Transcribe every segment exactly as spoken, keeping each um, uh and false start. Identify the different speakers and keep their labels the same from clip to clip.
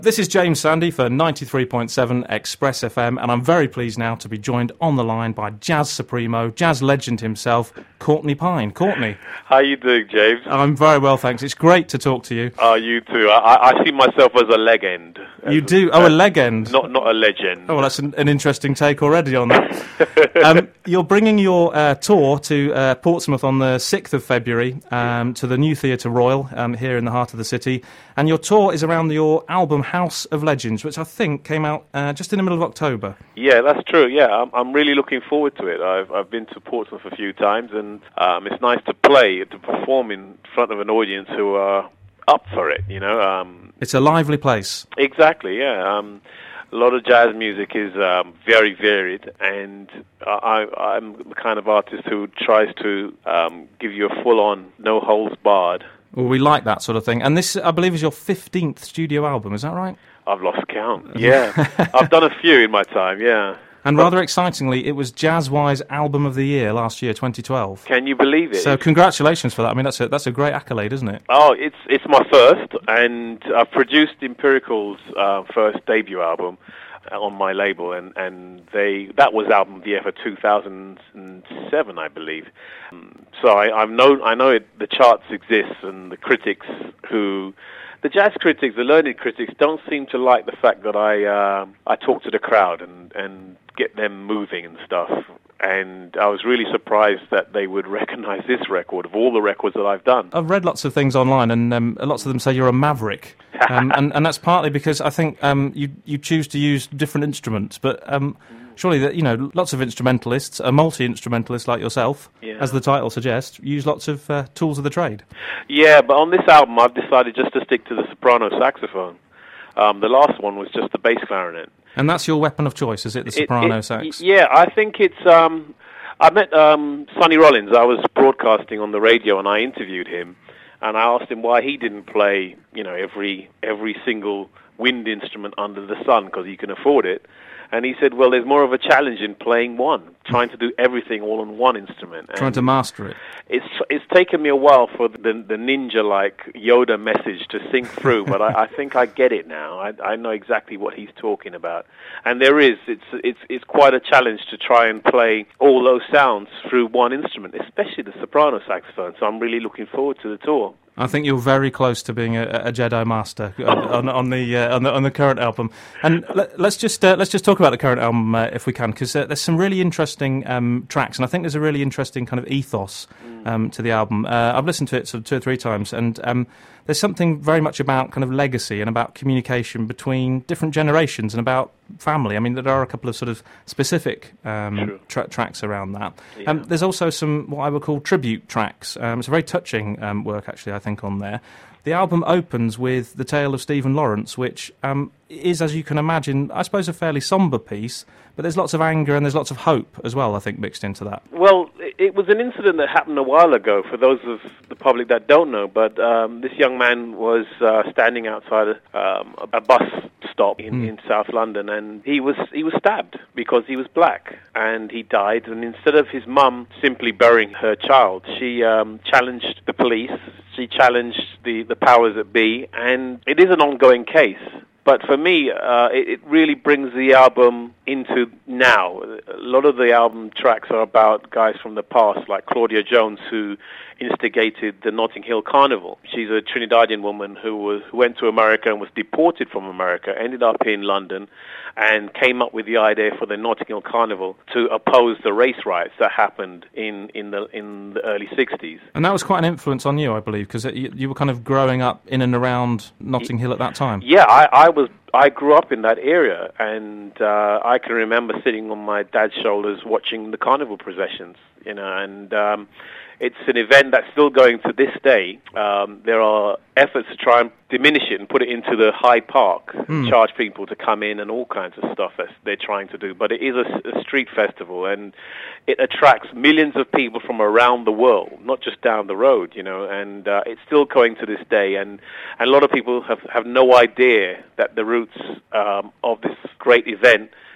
Speaker 1: This is James Sandy for ninety-three point seven Express F M, and I'm very pleased now to be joined on the line by jazz supremo, jazz legend himself, Courtney Pine. Courtney.
Speaker 2: How you doing, James?
Speaker 1: I'm very well, thanks. It's great to talk to you.
Speaker 2: Oh, you too. I, I see myself as a legend.
Speaker 1: You do? Oh, a legend?
Speaker 2: Not not a legend.
Speaker 1: Oh, well, that's an, an interesting take already on that. um, you're bringing your uh, tour to uh, Portsmouth on the sixth of February um, to the New Theatre Royal um, here in the heart of the city, and your tour is around your album House of Legends, which I think came out uh, just in the middle of October.
Speaker 2: Yeah, that's true. Yeah, I'm, I'm really looking forward to it. I've I've been to Portsmouth a few times, and um, it's nice to play, to perform in front of an audience who are up for it. You know, um,
Speaker 1: it's a lively place.
Speaker 2: Exactly. Yeah. Um, a lot of jazz music is um, very varied, and I, I'm the kind of artist who tries to um, give you a full-on, no holds barred.
Speaker 1: Well, we like that sort of thing. And this, I believe, is your fifteenth studio album, is that right?
Speaker 2: I've lost count, yeah. I've done a few in my time, yeah.
Speaker 1: And rather excitingly, it was Jazzwise Album of the Year last year, twenty twelve.
Speaker 2: Can you believe it?
Speaker 1: So congratulations for that. I mean, that's a, that's a great accolade, isn't it?
Speaker 2: Oh, it's it's my first, and I've produced Empirical's uh, first debut album on my label, and, and they that was Album of the Year for two thousand seven, I believe. Um, so I, I've known, I know it, the charts exist, and the critics who... The jazz critics, the learned critics, don't seem to like the fact that I uh, I talk to the crowd and, and get them moving and stuff. And I was really surprised that they would recognize this record of all the records that I've done.
Speaker 1: I've read lots of things online, and um, lots of them say you're a maverick. um, and, and that's partly because I think um, you, you choose to use different instruments, but... Um, Surely, that you know, lots of instrumentalists, a multi-instrumentalist like yourself, yeah. as the title suggests, use lots of uh, tools of the trade.
Speaker 2: Yeah, but on this album, I've decided just to stick to the soprano saxophone. Um, the last one was just the bass clarinet.
Speaker 1: And that's your weapon of choice, is it, the soprano it, it, sax?
Speaker 2: Yeah, I think it's... Um, I met um, Sonny Rollins. I was broadcasting on the radio, and I interviewed him, and I asked him why he didn't play, you know, every every single wind instrument under the sun, because he can afford it. And he said, well, there's more of a challenge in playing one, trying to do everything all on one instrument. And
Speaker 1: trying to master it.
Speaker 2: It's it's taken me a while for the, the ninja-like Yoda message to sink through, but I, I think I get it now. I, I know exactly what he's talking about. And there is, it's, it's, it's quite a challenge to try and play all those sounds through one instrument, especially the soprano saxophone. So I'm really looking forward to the tour.
Speaker 1: I think you're very close to being a, a Jedi Master on, on, on the uh, on the on the current album. And let, let's just uh, let's just talk about the current album uh, if we can, because uh, there's some really interesting um, tracks, and I think there's a really interesting kind of ethos um, to the album. Uh, I've listened to it sort of two or three times, and um, there's something very much about kind of legacy and about communication between different generations and about family. I mean, there are a couple of sort of specific um,
Speaker 2: sure.
Speaker 1: tra- tracks around that.
Speaker 2: Yeah.
Speaker 1: Um, there's also some what I would call tribute tracks. Um, it's a very touching um, work, actually, I think, on there. The album opens with The Tale of Stephen Lawrence, which um, is, as you can imagine, I suppose a fairly sombre piece, but there's lots of anger and there's lots of hope as well, I think, mixed into that.
Speaker 2: Well, it was an incident that happened a while ago, for those of the public that don't know, but um, this young man was uh, standing outside um, a bus stop in, mm. in South London, and he was he was stabbed because he was black, and he died. And instead of his mum simply burying her child, she um, challenged the police, she challenged the, the powers that be, and it is an ongoing case. But for me, uh, it, it really brings the album into now. A lot of the album tracks are about guys from the past, like Claudia Jones, who instigated the Notting Hill Carnival. She's a Trinidadian woman who was who went to America and was deported from America, ended up in London, and came up with the idea for the Notting Hill Carnival to oppose the race riots that happened in, in the in the early sixties.
Speaker 1: And that was quite an influence on you, I believe, because you, you were kind of growing up in and around Notting Hill at that time.
Speaker 2: Yeah, I, I was. I grew up in that area, and uh, I can remember sitting on my dad's shoulders watching the carnival processions, you know, and um, it's an event that's still going to this day. Um, there are efforts to try and diminish it and put it into the Hyde Park, mm. charge people to come in and all kinds of stuff that they're trying to do. But it is a, a street festival, and it attracts millions of people from around the world, not just down the road, you know, and uh, it's still going to this day. And, and a lot of people have, have no idea that the roots um, of this great event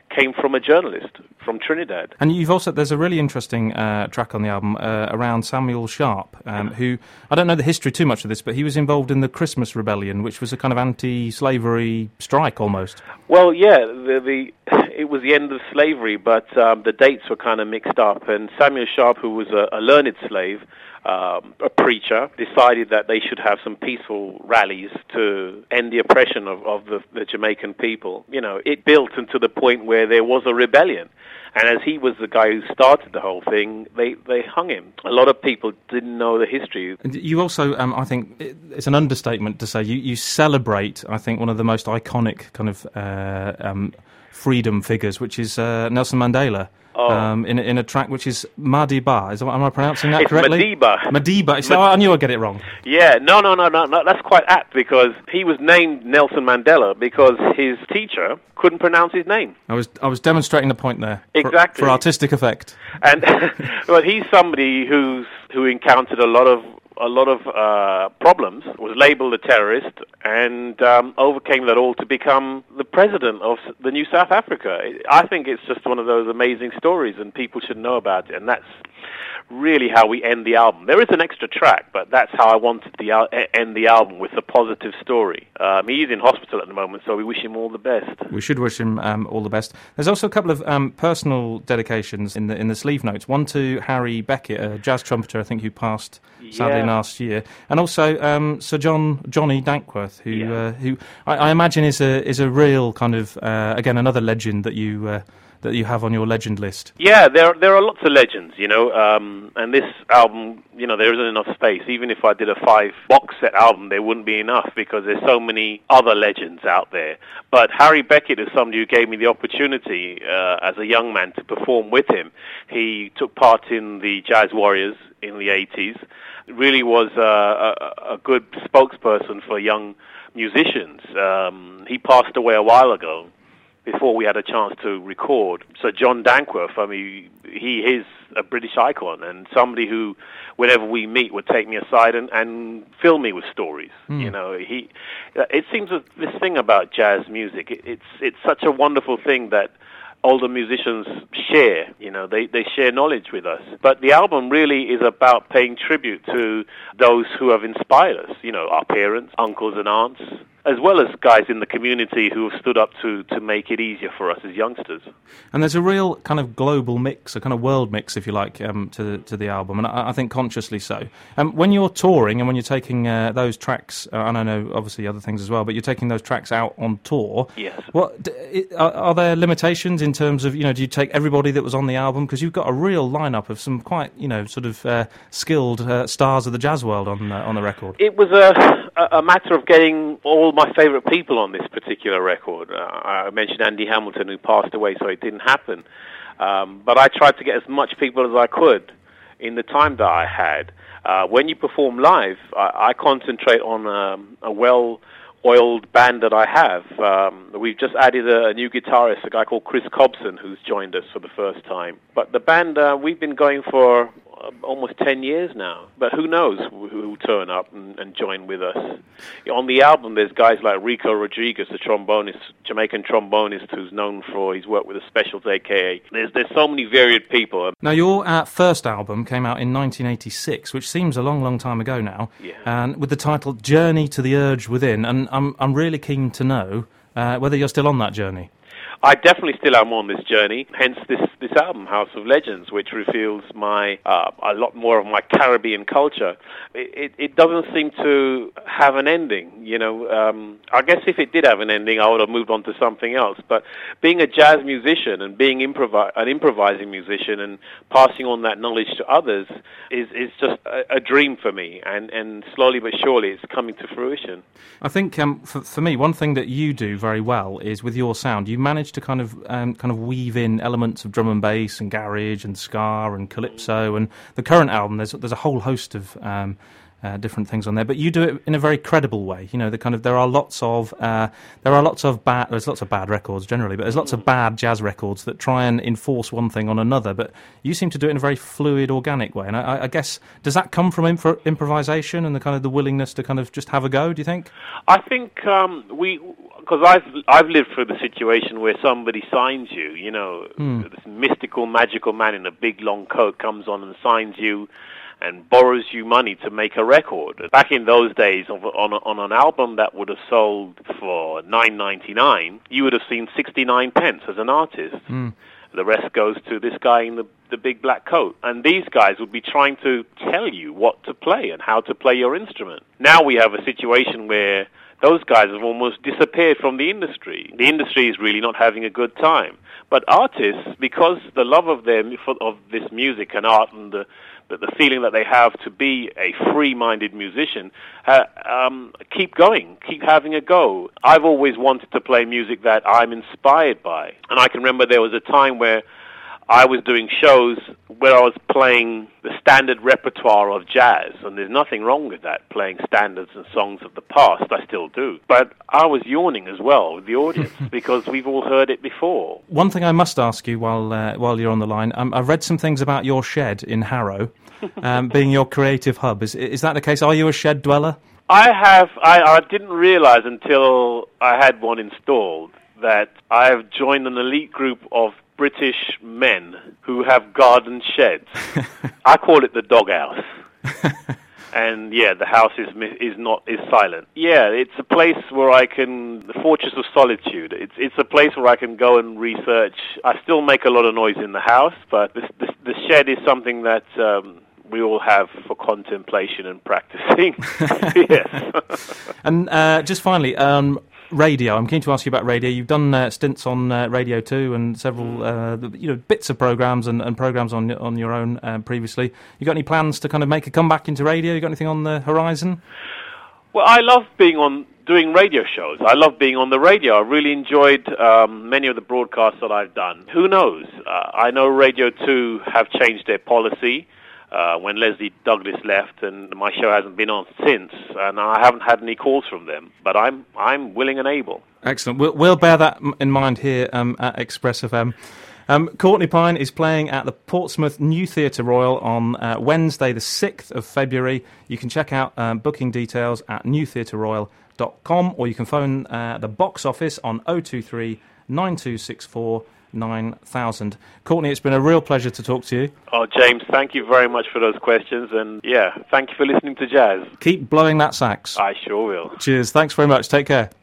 Speaker 2: came from a journalist from Trinidad.
Speaker 1: And you've also, there's a really interesting uh, track on the album uh, around Samuel Sharp, um, who, I don't know the history too much of this, but he was involved in the Christmas Rebellion, which was a kind of anti-slavery strike almost.
Speaker 2: Well, yeah, the, the it was the end of slavery, but um, the dates were kind of mixed up, and Samuel Sharp, who was a, a learned slave, Um, a preacher, decided that they should have some peaceful rallies to end the oppression of, of the, the Jamaican people. You know, it built into the point where there was a rebellion. And as he was the guy who started the whole thing, they, they hung him. A lot of people didn't know the history.
Speaker 1: And you also, um, I think, it's an understatement to say, you, you celebrate, I think, one of the most iconic kind of uh, um, freedom figures, which is uh, Nelson Mandela. Oh. Um, in, in a track which is Madiba. Is, am I pronouncing that
Speaker 2: it's
Speaker 1: correctly?
Speaker 2: Madiba.
Speaker 1: Madiba. So Mad- I knew I'd get it wrong.
Speaker 2: Yeah, no, no, no, no, no. That's quite apt because he was named Nelson Mandela because his teacher couldn't pronounce his name.
Speaker 1: I was I was demonstrating the point there.
Speaker 2: Exactly.
Speaker 1: For, for artistic effect.
Speaker 2: And but he's somebody who's who encountered a lot of a lot of uh, problems, was labelled a terrorist, and um, overcame that all to become the president of the new South Africa. I think it's just one of those amazing stories, and people should know about it, and that's really how we end the album. There is an extra track, but that's how I wanted to al- end the album, with a positive story. Um, he's in hospital at the moment, so we wish him all the best.
Speaker 1: We should wish him um, all the best. There's also a couple of um, personal dedications in the in the sleeve notes. One to Harry Beckett, a jazz trumpeter, I think, who passed sadly
Speaker 2: yeah.
Speaker 1: last year, and also um, Sir John Johnny Dankworth, who
Speaker 2: yeah.
Speaker 1: uh, who I, I imagine is a is a real kind of uh, again another legend that you. Uh, that you have on your legend list.
Speaker 2: Yeah, there there are lots of legends, you know, um, and this album, you know, there isn't enough space. Even if I did a five box set album, there wouldn't be enough because there's so many other legends out there. But Harry Beckett is somebody who gave me the opportunity uh, as a young man to perform with him. He took part in the Jazz Warriors in the eighties. Really was uh, a, a good spokesperson for young musicians. Um, he passed away a while ago, before we had a chance to record. So John Dankworth, I mean, he is a British icon and somebody who, whenever we meet, would take me aside and, and fill me with stories. Mm. You know, he. It seems that this thing about jazz music, it, it's it's such a wonderful thing that older musicians share. You know, they, they share knowledge with us. But the album really is about paying tribute to those who have inspired us. You know, our parents, uncles and aunts, as well as guys in the community who have stood up to, to make it easier for us as youngsters.
Speaker 1: And there's a real kind of global mix, a kind of world mix, if you like, um, to to the album, and I, I think consciously so. Um, when you're touring and when you're taking uh, those tracks, uh, and I know obviously other things as well, but you're taking those tracks out on tour.
Speaker 2: Yes.
Speaker 1: What d- it, are, are there limitations in terms of, you know, do you take everybody that was on the album? Because you've got a real lineup of some quite, you know, sort of uh, skilled uh, stars of the jazz world on uh, on the record.
Speaker 2: It was a a matter of getting all my favourite people on this particular record. Uh, I mentioned Andy Hamilton, who passed away, so it didn't happen. Um, but I tried to get as much people as I could in the time that I had. Uh, when you perform live, I, I concentrate on um, a well-oiled band that I have. Um, we've just added a, a new guitarist, a guy called Chris Cobson, who's joined us for the first time. But the band, uh, we've been going for almost ten years now, but who knows who will turn up and, and join with us. On the album, there's guys like Rico Rodriguez, the trombonist, Jamaican trombonist, who's known for his work with the Specials, A K A. There's there's so many varied people.
Speaker 1: Now, your uh, first album came out in nineteen eighty-six, which seems a long, long time ago now,
Speaker 2: yeah.
Speaker 1: and with the title Journey to the Urge Within, and I'm I'm really keen to know uh, whether you're still on that journey.
Speaker 2: I definitely still am on this journey, hence this, this album, House of Legends, which reveals my uh, a lot more of my Caribbean culture. It, it, it doesn't seem to have an ending, you know. Um, I guess if it did have an ending, I would have moved on to something else. But being a jazz musician and being improvi- an improvising musician and passing on that knowledge to others is, is just a, a dream for me. And, and slowly but surely it's coming to fruition.
Speaker 1: I think um, for, for me, one thing that you do very well is with your sound, you manage to kind of um, kind of weave in elements of drum and bass and garage and ska and calypso, and the current album there's there's a whole host of um, uh, different things on there. But you do it in a very credible way. You know, the kind of there are lots of uh, there are lots of bad there's lots of bad records generally, but there's lots of bad jazz records that try and enforce one thing on another. But you seem to do it in a very fluid, organic way. And I, I guess does that come from imp- improvisation and the kind of the willingness to kind of just have a go? Do you think?
Speaker 2: I think um, we. Because I've I've lived through the situation where somebody signs you, you know, mm. this mystical, magical man in a big long coat comes on and signs you, and borrows you money to make a record. Back in those days, on on, on an album that would have sold for nine ninety-nine, you would have seen sixty-nine pence as an artist. Mm. The rest goes to this guy in the the big black coat, and these guys would be trying to tell you what to play and how to play your instrument. Now we have a situation where those guys have almost disappeared from the industry. The industry is really not having a good time. But artists, because the love of them, of this music and art, and the the, the feeling that they have to be a free-minded musician, uh, um, keep going, keep having a go. I've always wanted to play music that I'm inspired by. And I can remember there was a time where I was doing shows where I was playing the standard repertoire of jazz, and there's nothing wrong with that, playing standards and songs of the past. I still do. But I was yawning as well with the audience because we've all heard it before.
Speaker 1: One thing I must ask you while uh, while you're on the line, um, I've read some things about your shed in Harrow um, being your creative hub. Is is that the case? Are you a shed dweller?
Speaker 2: I have. I, I didn't realize until I had one installed that I have joined an elite group of British men who have garden sheds. I call it the doghouse. And yeah, the house is is not is silent. Yeah, it's a place where I can, the fortress of solitude. It's it's a place where I can go and research. I still make a lot of noise in the house, but this, this, the shed is something that um, we all have for contemplation and practicing. Yes.
Speaker 1: And uh, just finally, um, radio. I'm keen to ask you about radio. You've done uh, stints on uh, Radio two and several, uh, you know, bits of programs and, and programs on on your own uh, previously. You got any plans to kind of make a comeback into radio? You got anything on the horizon?
Speaker 2: Well, I love being on doing radio shows. I love being on the radio. I really enjoyed um, many of the broadcasts that I've done. Who knows? Uh, I know Radio two have changed their policy. Uh, when Leslie Douglas left, and my show hasn't been on since, and I haven't had any calls from them. But I'm I'm willing and able.
Speaker 1: Excellent. We'll, we'll bear that in mind here um, at Express F M. Um, Courtney Pine is playing at the Portsmouth New Theatre Royal on uh, Wednesday, the sixth of February. You can check out um, booking details at new theatre royal dot com, or you can phone uh, the box office on oh two three, nine two six four, nine thousand. Courtney, it's been a real pleasure to talk to you.
Speaker 2: Oh, James, thank you very much for those questions, and yeah, thank you for listening to jazz.
Speaker 1: Keep blowing that sax.
Speaker 2: I sure will.
Speaker 1: Cheers, thanks very much, take care.